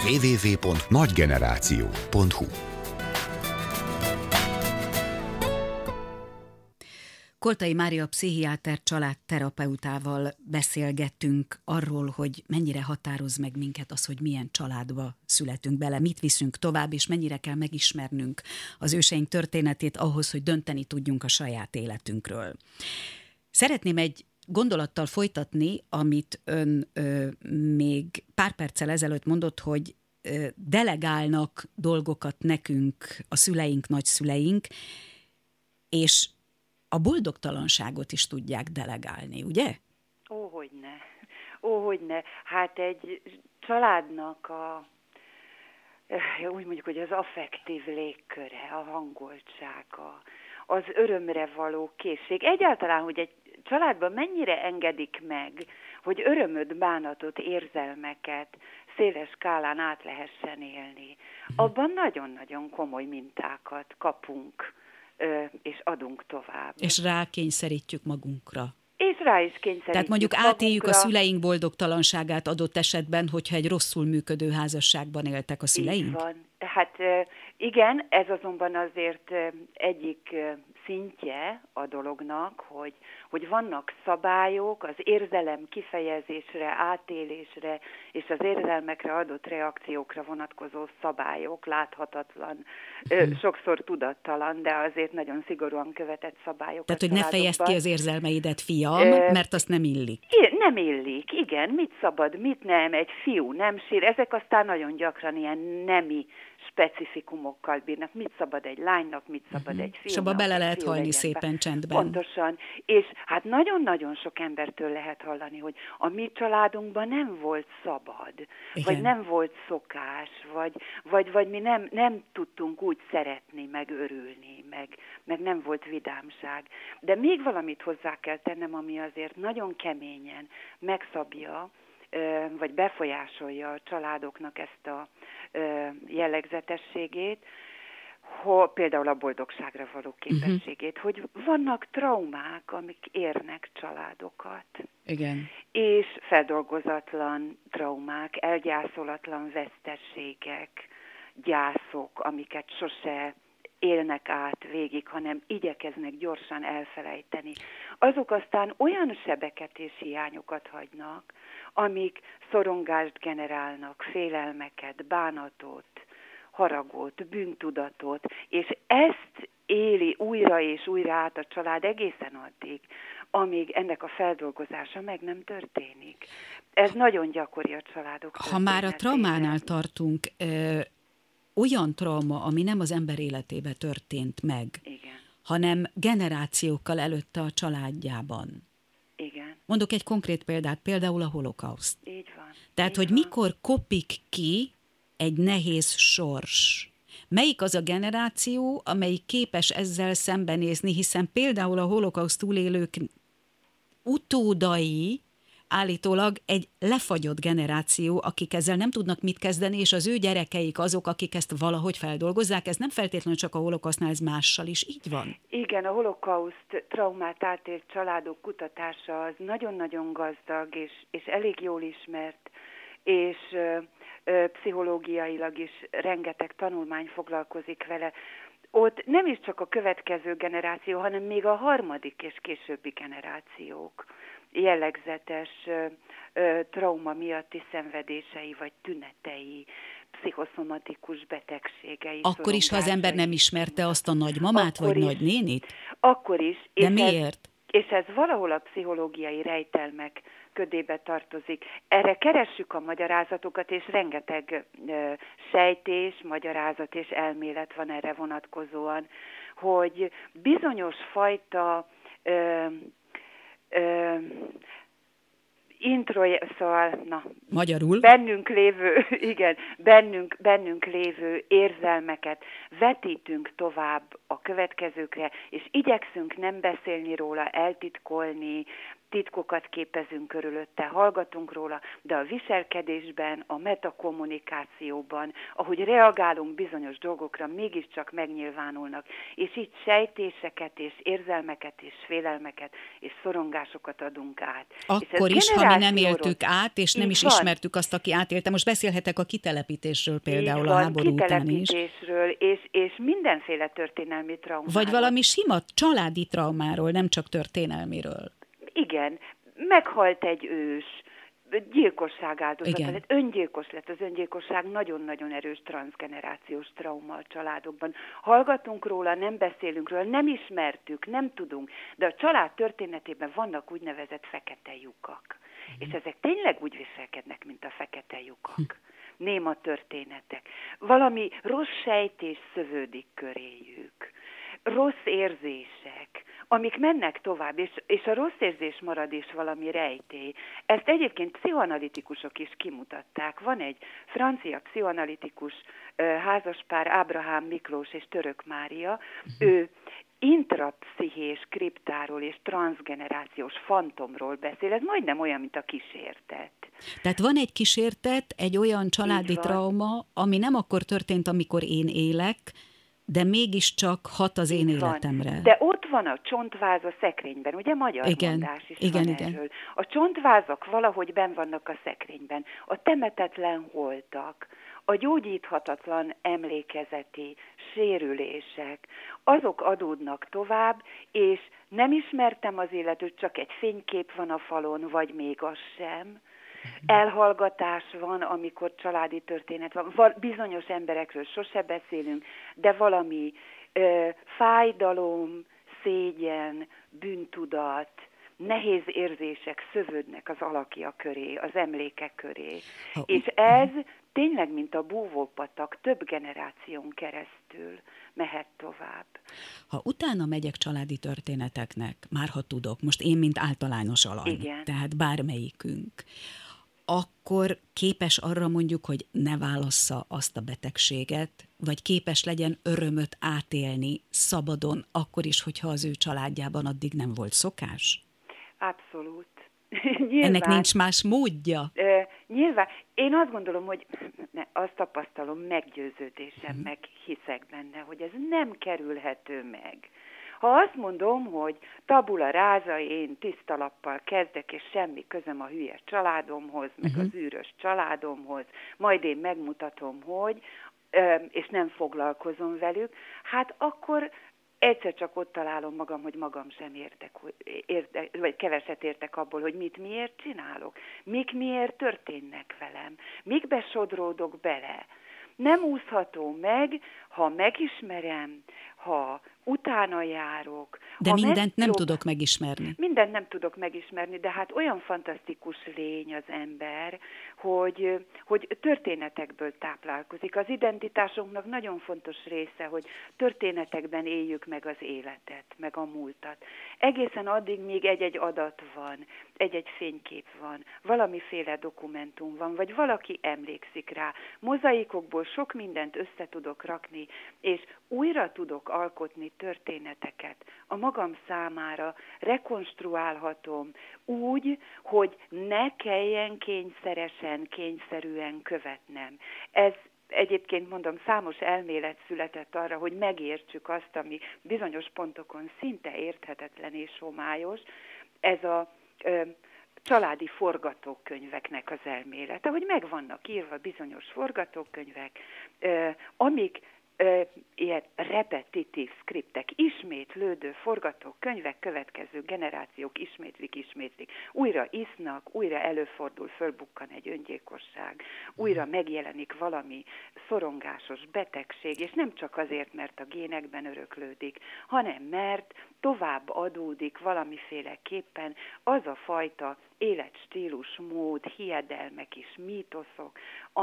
www.nagygeneráció.hu. Koltai Mária pszichiáter családterapeutával beszélgettünk arról, hogy mennyire határoz meg minket az, hogy milyen családba születünk bele, mit viszünk tovább, és mennyire kell megismernünk az őseink történetét ahhoz, hogy dönteni tudjunk a saját életünkről. Szeretném egy gondolattal folytatni, amit ön még pár perccel ezelőtt mondott, hogy delegálnak dolgokat nekünk a szüleink, nagyszüleink, és a boldogtalanságot is tudják delegálni, ugye? Hogyne. Hát egy családnak úgy mondjuk, hogy az affektív légköre, a hangoltsága, az örömre való készség. Egyáltalán, hogy egy családban mennyire engedik meg, hogy örömöt, bánatot, érzelmeket széles skálán át lehessen élni. Abban nagyon-nagyon komoly mintákat kapunk, és adunk tovább. És rákényszerítjük magunkra. És rá is kényszerítjük. Tehát mondjuk átéljük a szüleink boldogtalanságát adott esetben, hogyha egy rosszul működő házasságban éltek a szüleink? Így van. Hát igen, ez azonban azért egyik szintje a dolognak, hogy vannak szabályok az érzelem kifejezésre, átélésre és az érzelmekre adott reakciókra vonatkozó szabályok, láthatatlan, sokszor tudattalan, de azért nagyon szigorúan követett szabályok. Tehát, hogy ne fejezd ki az érzelmeidet, fiam, mert azt nem illik. Nem illik, igen. Mit szabad, mit nem, egy fiú nem sír. Ezek aztán nagyon gyakran ilyen nemi specifikumokkal bírnak. Mit szabad egy lánynak, mit szabad egy fiúnak. És abba bele lehet halni szépen csendben. Pontosan. És hát nagyon-nagyon sok embertől lehet hallani, hogy a mi családunkban nem volt szabad, igen, vagy nem volt szokás, vagy mi nem tudtunk úgy szeretni, meg örülni, meg nem volt vidámság. De még valamit hozzá kell tennem, ami azért nagyon keményen megszabja, vagy befolyásolja a családoknak ezt a jellegzetességét, például a boldogságra való képességét, hogy vannak traumák, amik érnek családokat. Igen. És feldolgozatlan traumák, elgyászolatlan veszteségek, gyászok, amiket sose élnek át végig, hanem igyekeznek gyorsan elfelejteni. Azok aztán olyan sebeket és hiányokat hagynak, amik szorongást generálnak, félelmeket, bánatot, haragot, bűntudatot, és ezt éli újra és újra át a család egészen addig, amíg ennek a feldolgozása meg nem történik. Ez nagyon gyakori a családok. Ha már a traumánál tartunk, olyan trauma, ami nem az ember életébe történt meg, igen, hanem generációkkal előtte a családjában. Igen. Mondok egy konkrét példát, például a holokauszt. Így van. Tehát, így hogy van. mikor kopik ki egy nehéz sors. Melyik az a generáció, amelyik képes ezzel szembenézni, hiszen például a holokauszt túlélők utódai állítólag egy lefagyott generáció, akik ezzel nem tudnak mit kezdeni, és az ő gyerekeik azok, akik ezt valahogy feldolgozzák. Ez nem feltétlenül csak a holokausztnál, ez mással is így van. Igen, a holokauszt traumát átélt családok kutatása az nagyon-nagyon gazdag, és elég jól ismert, és pszichológiailag is rengeteg tanulmány foglalkozik vele. Ott nem is csak a következő generáció, hanem még a harmadik és későbbi generációk jellegzetes trauma miatti szenvedései vagy tünetei, pszichoszomatikus betegségei. Akkor is, ha az ember nem ismerte azt a nagymamát vagy nagynénit? Akkor is. De miért? És ez valahol a pszichológiai rejtelmek ködébe tartozik. Erre keressük a magyarázatokat, és rengeteg sejtés, magyarázat és elmélet van erre vonatkozóan, hogy bizonyos fajta magyarul? Bennünk lévő érzelmeket vetítünk tovább a következőkre, és igyekszünk nem beszélni róla, eltitkolni, titkokat képezünk körülötte, hallgatunk róla, de a viselkedésben, a metakommunikációban, ahogy reagálunk bizonyos dolgokra, mégiscsak megnyilvánulnak, és így sejtéseket, és érzelmeket, és félelmeket, és szorongásokat adunk át. Akkor is, ha mi nem éltük át, és nem is ismertük azt, aki átélte. Most beszélhetek a kitelepítésről például, a háború után is. Kitelepítésről, és mindenféle történelmi traumáról. Vagy valami sima családi traumáról, nem csak történelmiről. Igen, meghalt egy ős, gyilkosság áldozata lett, öngyilkos lett. Az öngyilkosság nagyon-nagyon erős transzgenerációs trauma a családokban. Hallgatunk róla, nem beszélünk róla, nem ismertük, nem tudunk, de a család történetében vannak úgynevezett fekete lyukak. És ezek tényleg úgy viselkednek, mint a fekete lyukak. Néma történetek. Valami rossz sejtés szövődik köréjük. Rossz érzések, amik mennek tovább, és a rossz érzés marad is valami rejtély. Ezt egyébként pszichoanalitikusok is kimutatták. Van egy francia pszichoanalitikus házaspár, Ábrahám Miklós és Török Mária, ő intrapszichés kriptáról és transzgenerációs fantomról beszél. Ez majdnem olyan, mint a kísértet. Tehát van egy kísértet, egy olyan családi trauma, ami nem akkor történt, amikor én élek, de mégiscsak hat az én életemre. De ott van a csontváz a szekrényben, ugye magyar mondás is van erről. A csontvázak valahogy benn vannak a szekrényben. A temetetlen holtak, a gyógyíthatatlan emlékezeti sérülések, azok adódnak tovább, és nem ismertem az illetőt, csak egy fénykép van a falon, vagy még az sem. Elhallgatás van, amikor családi történet van. Bizonyos emberekről sose beszélünk, de valami fájdalom, szégyen, bűntudat, nehéz érzések szövődnek az alakja köré, az emlékek köré. És ez tényleg, mint a búvópatak, több generáción keresztül mehet tovább. Ha utána megyek családi történeteknek, már ha tudok, most én, mint általános alany, tehát bármelyikünk, akkor képes arra mondjuk, hogy ne válassza azt a betegséget, vagy képes legyen örömöt átélni szabadon, akkor is, hogyha az ő családjában addig nem volt szokás? Abszolút. Ennek nincs más módja? Nyilván. Én azt gondolom, hogy azt tapasztalom, meggyőződésem, meg hiszek benne, hogy ez nem kerülhető meg. Ha azt mondom, hogy tabula ráza, én tiszta lappal kezdek, és semmi közöm a hülye családomhoz, meg az űrös családomhoz, majd én megmutatom, hogy, és nem foglalkozom velük, hát akkor egyszer csak ott találom magam, hogy magam sem értek, vagy keveset értek abból, hogy mit miért csinálok, mik miért történnek velem, mikbe sodródok bele. Nem úszható meg, ha megismerem, ha utána járok. De mindent nem tudok megismerni. Mindent nem tudok megismerni, de hát olyan fantasztikus lény az ember, hogy történetekből táplálkozik. Az identitásunknak nagyon fontos része, hogy történetekben éljük meg az életet, meg a múltat. Egészen addig, míg egy-egy adat van, egy-egy fénykép van, valamiféle dokumentum van, vagy valaki emlékszik rá. Mozaikokból sok mindent össze tudok rakni, és újra tudok alkotni történeteket a magam számára, rekonstruálhatom úgy, hogy ne kelljen kényszerűen követnem. Ez egyébként mondom, számos elmélet született arra, hogy megértsük azt, ami bizonyos pontokon szinte érthetetlen és homályos. Ez a családi forgatókönyveknek az elmélete, hogy meg vannak írva bizonyos forgatókönyvek, amik ilyen repetitív skriptek, ismétlődő forgatókönyvek, következő generációk ismétlik, újra isznak, újra előfordul, fölbukkan egy öngyilkosság, újra megjelenik valami szorongásos betegség, és nem csak azért, mert a génekben öröklődik, hanem mert tovább adódik valamiféleképpen az a fajta életstílus, mód, hiedelmek és mítoszok,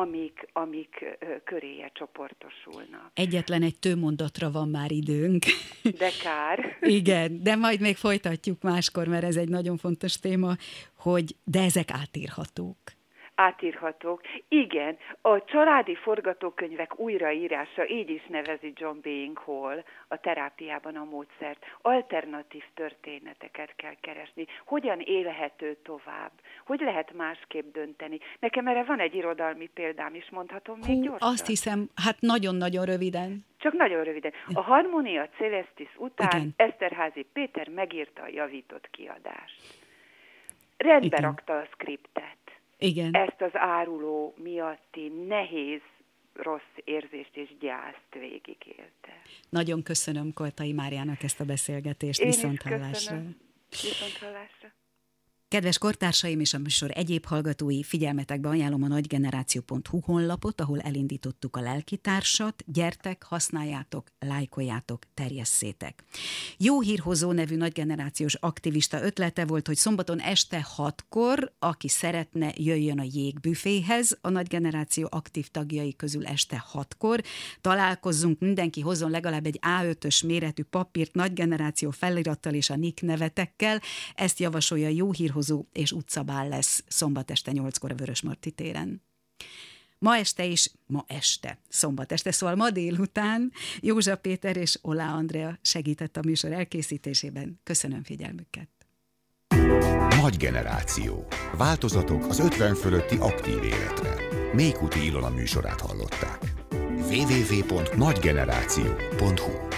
amik köréje csoportosulnak. Egyetlen egy tőmondatra van már időnk. De kár. Igen, de majd még folytatjuk máskor, mert ez egy nagyon fontos téma, hogy de ezek átírhatók. átírhatók. Igen, a családi forgatókönyvek újraírása, így is nevezi John Bying Hall a terápiában a módszert. Alternatív történeteket kell keresni. Hogyan élhető tovább? Hogy lehet másképp dönteni? Nekem erre van egy irodalmi példám is, mondhatom még gyorsan? Azt hiszem, hát nagyon-nagyon röviden. Csak nagyon röviden. A Harmonia Celestis után igen. Eszterházy Péter megírta a javított kiadást. Rendbe rakta a szkriptet. Igen. Ezt az áruló miatti nehéz, rossz érzést és gyászt végigélte. Nagyon köszönöm Koltai Máriának ezt a beszélgetést. Viszonthallásra. Viszonthallásra. Kedves kortársaim és a műsor egyéb hallgatói, figyelmetekbe ajánlom a nagygeneráció.hu honlapot, ahol elindítottuk a lelkitársat. Gyertek, használjátok, lájkoljátok, terjesszétek. Jó Hírhozó nevű nagygenerációs aktivista ötlete volt, hogy szombaton este 6-kor, aki szeretne, jöjjön a jégbüféhez. A nagygeneráció aktív tagjai közül este 6-kor találkozzunk, mindenki hozzon legalább egy A5-ös méretű papírt nagygeneráció felirattal és a nick nevetekkel. Ezt javasolja Jó Hírhozó, és utcabál lesz szombat este 8-kor a Vörösmarty téren. Ma este, szombat este, szóval ma délután Józsa Péter és Oláh Andrea segített a műsor elkészítésében. Köszönöm figyelmüket. Nagy generáció. Változatok az 50 fölötti aktív életre. Mékuti Ilona műsorát hallották. www.nagygeneráció.hu